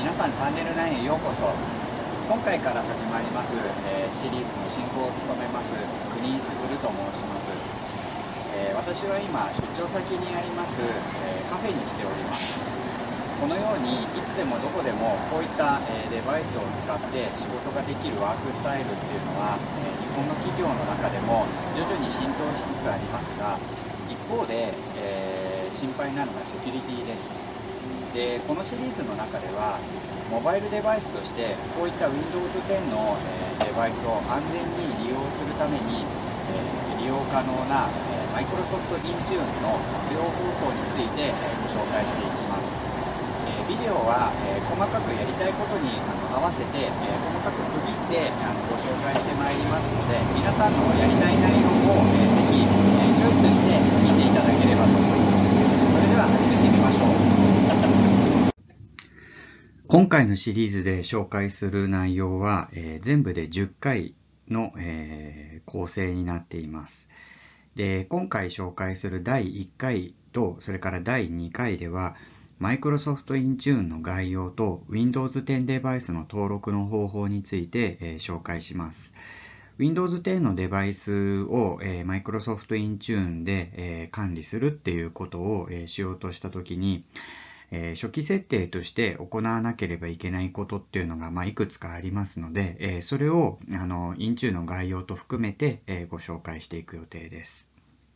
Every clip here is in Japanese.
皆さんチャンネル9へようこそ。今回から始まります、シリーズの進行を務めます国井卓と申します。私は今出張先にあります、カフェに来ております。このようにいつでもどこでもこういった、デバイスを使って仕事ができるワークスタイルっていうのは、日本の企業の中でも徐々に浸透しつつありますが、一方で、心配なのがセキュリティです。でこのシリーズの中ではモバイルデバイスとしてこういった Windows 10の、デバイスを安全に利用するために、利用可能な、Microsoft Intune の活用方法について、ご紹介していきます。ビデオは、細かくやりたいことに合わせて、細かく区切ってご紹介してまいりますので、皆さんのやりたい内容を、ぜひ、チョイスして見ていただければと思います。それでは始めてみましょう。 今回のシリーズで紹介する内容は、全部で10回の、構成になっています。で、今回紹介する第1回とそれから第2回ではMicrosoft Intune の概要と Windows 10デバイスの登録の方法について、紹介します。Windows 10のデバイスを、Microsoft Intune で、管理するっていうことを、しようとしたときに、初期設定として行わなければいけないことっていうのが、いくつかありますので、それをIntune の概要と含めて、ご紹介していく予定です。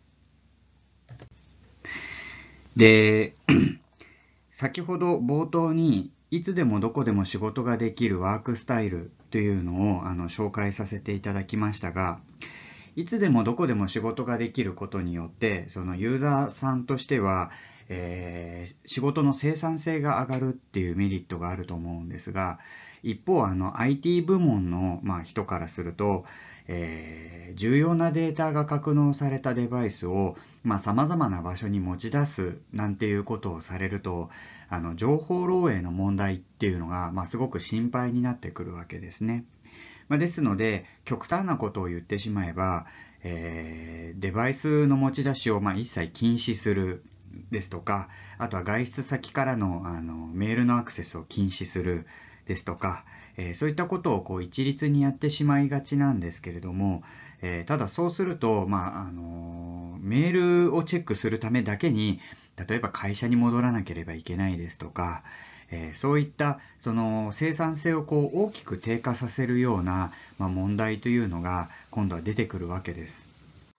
で、先ほど冒頭にいつでもどこでも仕事ができるワークスタイルというのを紹介させていただきましたが、いつでもどこでも仕事ができることによってそのユーザーさんとしては、仕事の生産性が上がるっていうメリットがあると思うんですが、一方IT 部門の、人からすると、重要なデータが格納されたデバイスを様々な場所に持ち出すなんていうことをされると、情報漏洩の問題っていうのが、すごく心配になってくるわけですね。ですので、極端なことを言ってしまえば、デバイスの持ち出しを一切禁止するですとか、あとは外出先からの、メールのアクセスを禁止するですとか、そういったことを一律にやってしまいがちなんですけれども、ただそうすると、メールをチェックするためだけに、例えば会社に戻らなければいけないですとか、そういったその生産性を大きく低下させるような、問題というのが今度は出てくるわけです。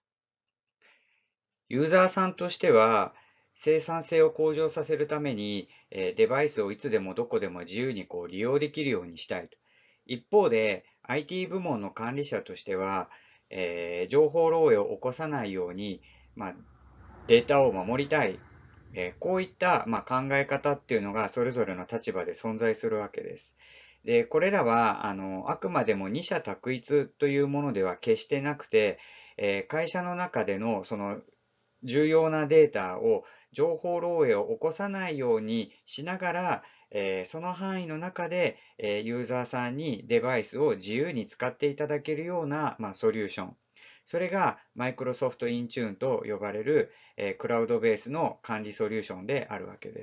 ユーザーさんとしては生産性を向上させるために、デバイスをいつでもどこでも自由に利用できるようにしたいと。一方で IT 部門の管理者としては、情報漏洩を起こさないように、データを守りたい。こういった、考え方っていうのがそれぞれの立場で存在するわけです。で、これらはあくまでも二者択一というものでは決してなくて、会社の中でのその重要なデータを情報漏洩を起こさないようにしながら、その範囲の中で、ユーザーさんにデバイスを自由に使っていただけるような、ソリューション。それが Microsoft Intune と呼ばれる、クラウドベースの管理ソリューションであるわけです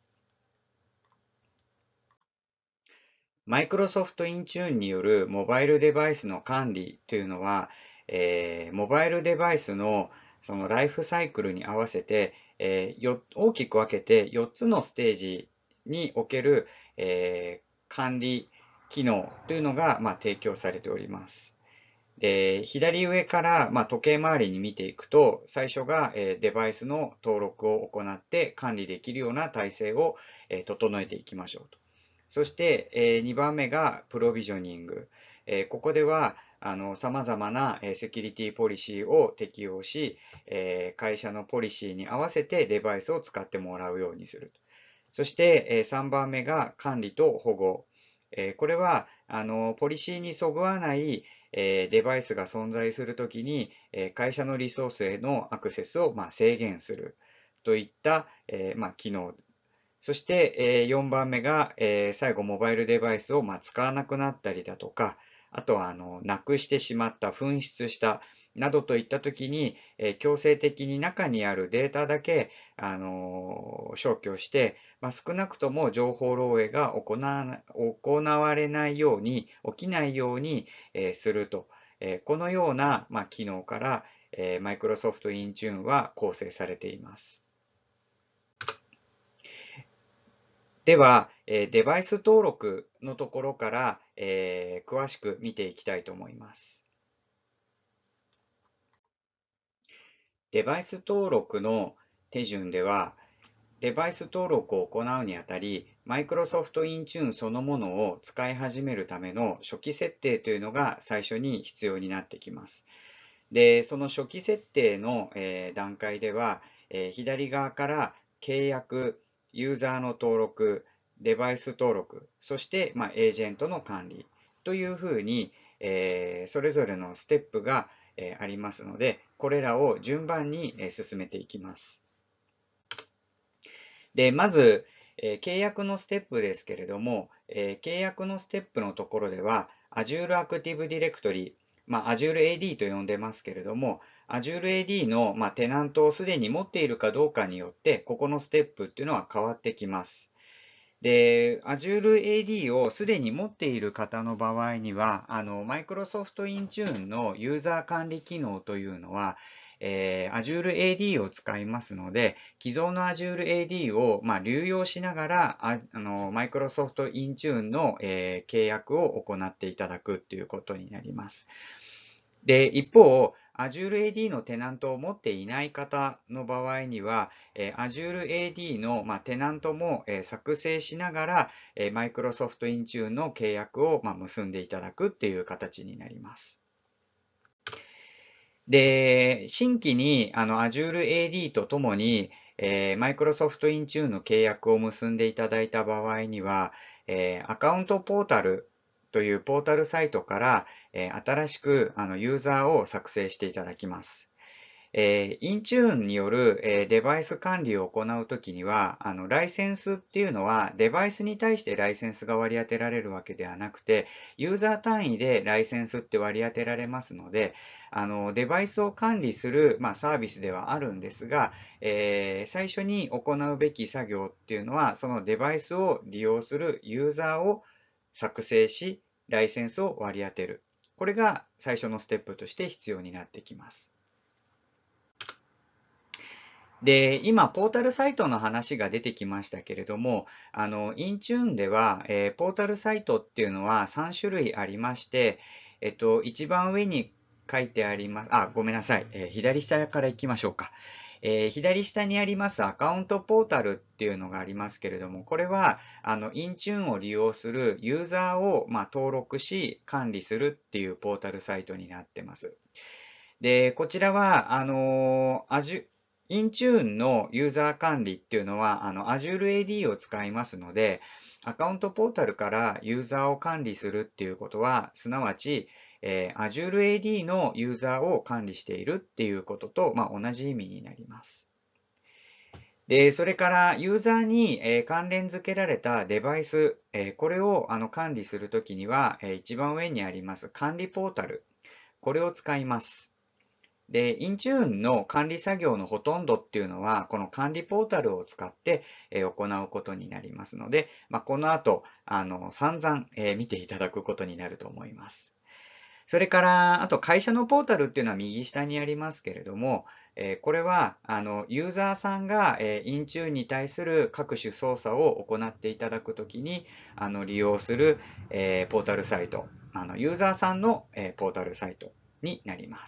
。Microsoft Intune によるモバイルデバイスの管理というのは、モバイルデバイスのそのライフサイクルに合わせて、大きく分けて4つのステージにおける、管理機能というのが、提供されております。で、左上から、時計回りに見ていくと、最初が、デバイスの登録を行って管理できるような体制を、整えていきましょうと。そして、2番目がプロビジョニング。ここでは様々なセキュリティポリシーを適用し、会社のポリシーに合わせてデバイスを使ってもらうようにする。そして、3番目が管理と保護。これはポリシーにそぐわないデバイスが存在するときに、会社のリソースへのアクセスを制限するといった機能。そして4番目が最後モバイルデバイスを使わなくなったりだとか、あとはなくしてしまった、紛失したなどといったときに、強制的に中にあるデータだけ、消去して、少なくとも情報漏洩が行われないように、起きないように、すると。このような、機能から、Microsoft Intune は構成されています。では、デバイス登録のところから、詳しく見ていきたいと思います。デバイス登録の手順では、デバイス登録を行うにあたり、Microsoft Intune そのものを使い始めるための初期設定というのが最初に必要になってきます。で、その初期設定の、段階では、左側から契約、ユーザーの登録、デバイス登録、そして、エージェントの管理というふうに、それぞれのステップが、ありますので、これらを順番に、進めていきます。で、まず、契約のステップですけれども、契約のステップのところでは、Azure Active Directory、Azure AD と呼んでますけれども、Azure AD の、テナントをすでに持っているかどうかによって、ここのステップっていうのは変わってきます。で、Azure AD をすでに持っている方の場合には、Microsoft Intune のユーザー管理機能というのは、Azure AD を使いますので、既存の Azure AD を、流用しながら、Microsoft Intune の、契約を行っていただくということになります。で、一方、Azure AD のテナントを持っていない方の場合には、Azure AD の、テナントも、作成しながら、Microsoft Intune の契約を、結んでいただくっていう形になります。で、新規にAzure AD とともに、Microsoft Intune の契約を結んでいただいた場合には、アカウントポータルというポータルサイトから、新しくユーザーを作成していただきます。Intune による、デバイス管理を行うときには、ライセンスっていうのは、デバイスに対してライセンスが割り当てられるわけではなくて、ユーザー単位でライセンスって割り当てられますので、デバイスを管理する、サービスではあるんですが、最初に行うべき作業っていうのは、そのデバイスを利用するユーザーを作成し、ライセンスを割り当てる。これが最初のステップとして必要になってきます。で、今、ポータルサイトの話が出てきましたけれども、Intune では、ポータルサイトっていうのは3種類ありまして、一番上に書いてあります。ごめんなさい。左下から行きましょうか。左下にありますアカウントポータルっていうのがありますけれども、これは、Intune を利用するユーザーを、登録し、管理するっていうポータルサイトになってます。で、こちらは、Intune のユーザー管理っていうのは、Azure AD を使いますので、アカウントポータルからユーザーを管理するっていうことは、すなわち、Azure AD のユーザーを管理しているっていうことと、同じ意味になります。で、それからユーザーに、関連付けられたデバイス、これを管理するときには、一番上にあります管理ポータル、これを使います。で、Intune の管理作業のほとんどっていうのは、この管理ポータルを使って行うことになりますので、この後、散々見ていただくことになると思います。それから、あと会社のポータルっていうのは右下にありますけれども、これは、ユーザーさんがIntune に対する各種操作を行っていただくときに、利用するポータルサイト、ユーザーさんのポータルサイトになります。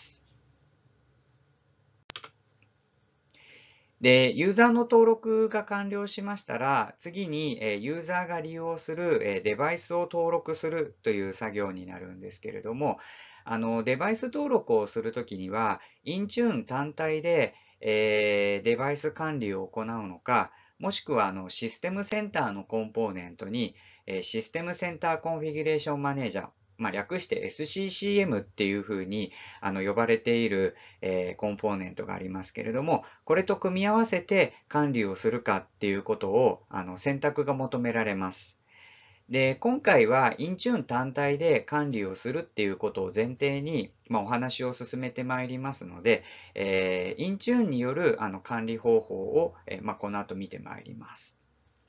で、ユーザーの登録が完了しましたら、次にユーザーが利用するデバイスを登録するという作業になるんですけれども、デバイス登録をするときには、Intune 単体でデバイス管理を行うのか、もしくはシステムセンターのコンポーネントにシステムセンターコンフィギュレーションマネージャー、略して SCCM っていうふうに呼ばれている、コンポーネントがありますけれども、これと組み合わせて管理をするかっていうことを選択が求められます。 で、今回はインチューン単体で管理をするっていうことを前提に、お話を進めてまいりますので、インチューンによる管理方法を、この後見てまいります。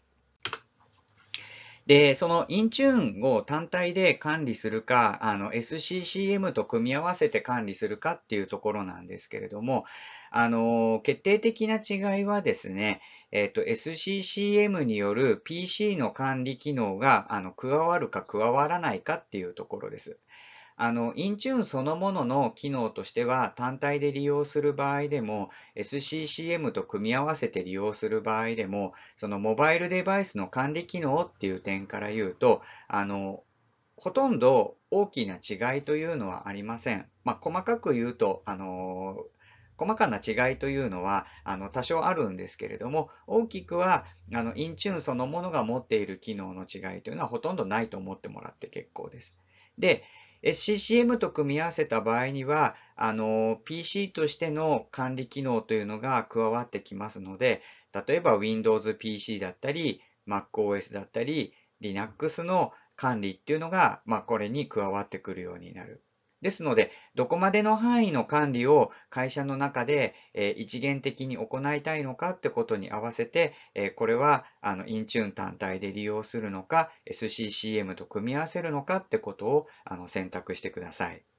で、そのインチューンを単体で管理するか、SCCM と組み合わせて管理するかっていうところなんですけれども、決定的な違いはですね、SCCM による PC の管理機能が加わるか加わらないかっていうところです。インチューンそのものの機能としては単体で利用する場合でも、SCCM と組み合わせて利用する場合でも、そのモバイルデバイスの管理機能っていう点から言うと、ほとんど大きな違いというのはありません。細かく言うと、細かな違いというのは、多少あるんですけれども、大きくは、インチューンそのものが持っている機能の違いというのはほとんどないと思ってもらって結構です。で、SCCM と組み合わせた場合には、PC としての管理機能というのが加わってきますので、例えば Windows PC だったり、MacOS だったり、Linux の管理っていうのが、これに加わってくるようになる。ですので、どこまでの範囲の管理を会社の中で、一元的に行いたいのかってことに合わせて、これはインチューン単体で利用するのか、SCCM と組み合わせるのかってことを選択してください。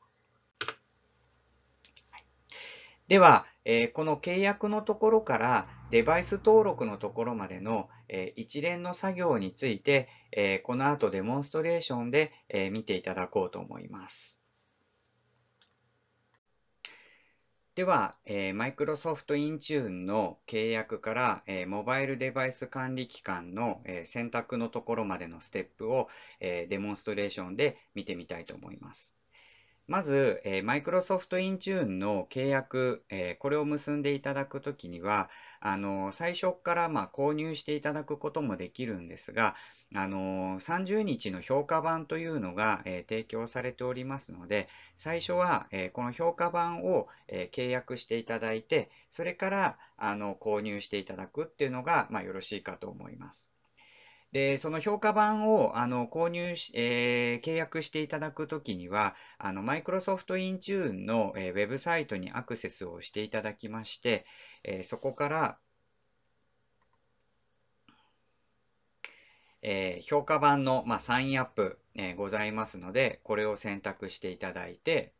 では、この契約のところからデバイス登録のところまでの、一連の作業について、この後デモンストレーションで、見ていただこうと思います。では、Microsoft Intune の契約から、モバイルデバイス管理機関の、選択のところまでのステップを、デモンストレーションで見てみたいと思います。まず、Microsoft Intune の契約、これを結んでいただくときには、最初から購入していただくこともできるんですが、30日の評価版というのが、提供されておりますので、最初は、この評価版を、契約していただいて、それから購入していただくっていうのが、よろしいかと思います。で、その評価版を購入し、契約していただくときには、Microsoft Intune の、ウェブサイトにアクセスをしていただきまして、そこから、評価版の、サインアップ、ございますので、これを選択していただいて、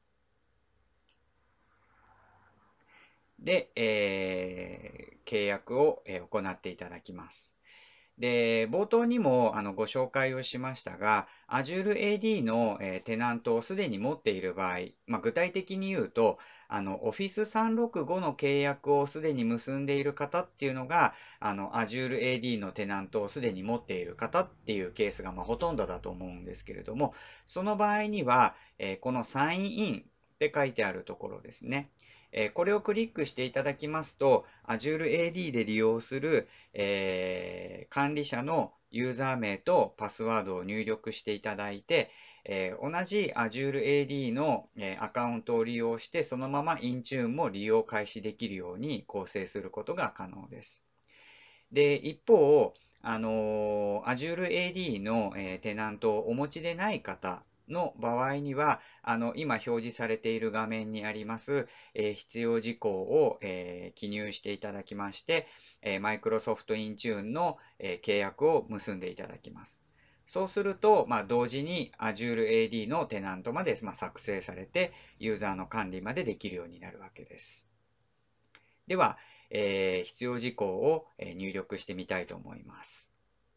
で、契約を、行っていただきます。で、冒頭にもご紹介をしましたが、Azure AD の、テナントをすでに持っている場合、具体的に言うと、Office 365の契約をすでに結んでいる方っていうのが、Azure AD のテナントをすでに持っている方っていうケースがほとんどだと思うんですけれども、その場合には、このサインインって書いてあるところですね。これをクリックしていただきますと、Azure AD で利用する、管理者のユーザー名とパスワードを入力していただいて、同じ Azure AD の、アカウントを利用して、そのまま Intune も利用開始できるように構成することが可能です。で、一方、Azure AD の、テナントをお持ちでない方の場合には、今表示されている画面にあります、必要事項を、記入していただきまして、Microsoft Intune の、契約を結んでいただきます。そうすると、同時に Azure AD のテナントまで、作成されて、ユーザーの管理までできるようになるわけです。では、必要事項を入力してみたいと思います。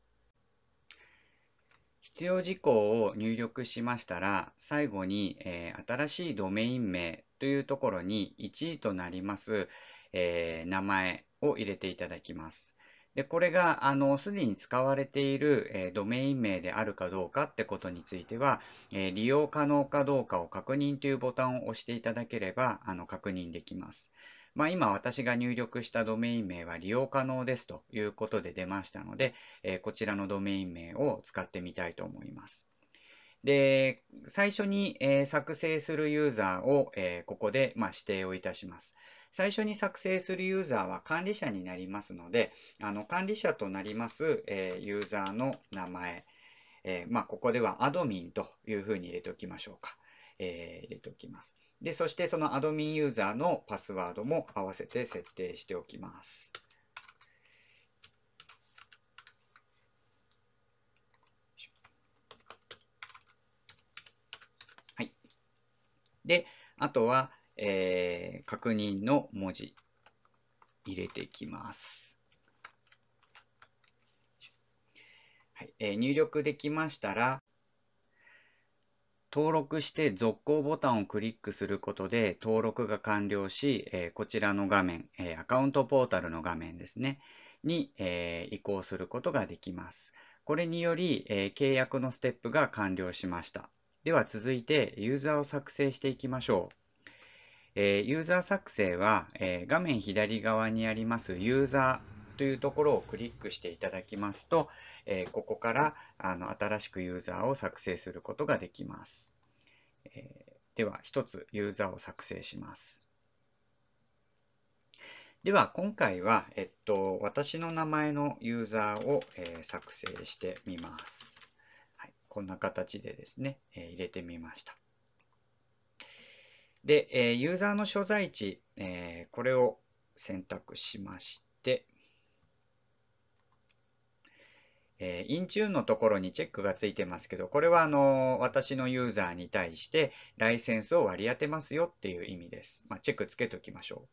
必要事項を入力しましたら、最後に、新しいドメイン名というところに1位となります、名前を入れていただきます。で、これが、すでに使われている、ドメイン名であるかどうかってことについては、利用可能かどうかを確認というボタンを押していただければ、確認できます。今私が入力したドメイン名は利用可能ですということで出ましたので、こちらのドメイン名を使ってみたいと思います。で、最初に、作成するユーザーを、ここで、指定をいたします。最初に作成するユーザーは管理者になりますので、管理者となります、ユーザーの名前、 ここではアドミンというふうに入れておきましょうか。入れておきます。で、そしてそのアドミンユーザーのパスワードも合わせて設定しておきます。はい。で、あとは、確認の文字入れていきます。はい。入力できましたら、登録して続行ボタンをクリックすることで登録が完了し、こちらの画面、アカウントポータルの画面ですね、に、移行することができます。これにより、契約のステップが完了しました。では続いてユーザーを作成していきましょう。ユーザー作成は、画面左側にありますユーザーというところをクリックしていただきますと、ここから新しくユーザーを作成することができます。では、一つユーザーを作成します。では、今回は、私の名前のユーザーを、作成してみます。はい、こんな形でですね、入れてみました。で、ユーザーの所在地、これを選択しまして、インチューンのところにチェックがついてますけど、これは私のユーザーに対してライセンスを割り当てますよっていう意味です。チェックつけておきましょう。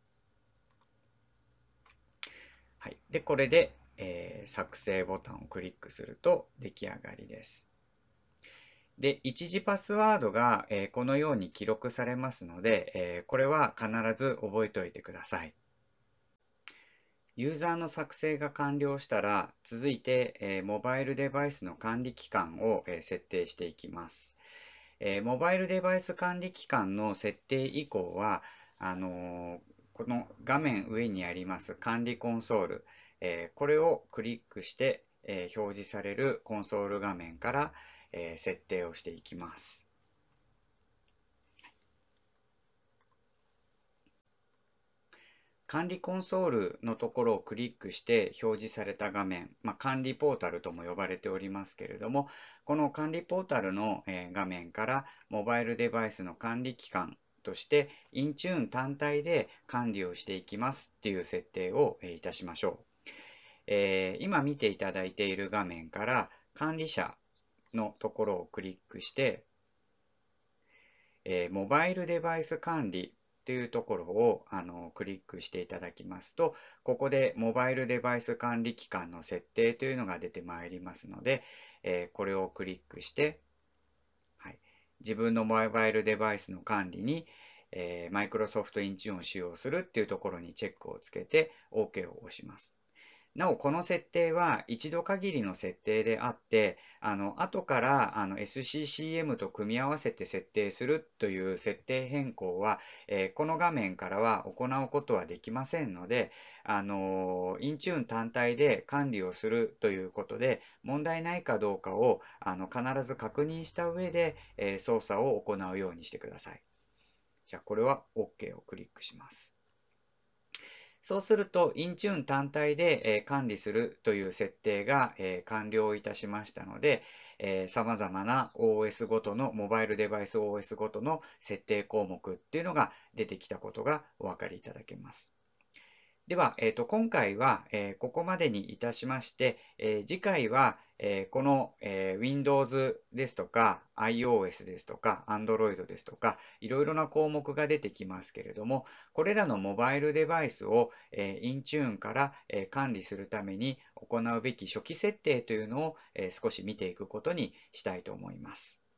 はい。で、これで、作成ボタンをクリックすると出来上がりです。で、一時パスワードが、このように記録されますので、これは必ず覚えておいてください。ユーザーの作成が完了したら、続いて、モバイルデバイスの管理期間を、設定していきます。モバイルデバイス管理期間の設定以降は、この画面上にあります管理コンソール、これをクリックして、表示されるコンソール画面から、設定をしていきます。管理コンソールのところをクリックして表示された画面、管理ポータルとも呼ばれておりますけれども、この管理ポータルの画面からモバイルデバイスの管理期間としてインチューン単体で管理をしていきますっていう設定をいたしましょう。今見ていただいている画面から管理者のところをクリックして、モバイルデバイス管理というところをクリックしていただきますと、ここでモバイルデバイス管理期間の設定というのが出てまいりますので、これをクリックして、はい、自分のモバイルデバイスの管理に、Microsoft Intune を使用するっていうところにチェックをつけて OK を押します。なお、この設定は一度限りの設定であって、後からSCCM と組み合わせて設定するという設定変更は、この画面からは行うことはできませんので、インチューン単体で管理をするということで、問題ないかどうかを必ず確認した上で、操作を行うようにしてください。じゃあ、これは OK をクリックします。そうすると、インチューン単体で管理するという設定が完了いたしましたので、様々な OS ごとの、モバイルデバイス OS ごとの設定項目っていうのが出てきたことがお分かりいただけます。では、今回は、ここまでにいたしまして、次回は、この、Windows ですとか iOS ですとか Android ですとかいろいろな項目が出てきますけれども、これらのモバイルデバイスを、Intune から、管理するために行うべき初期設定というのを、少し見ていくことにしたいと思います。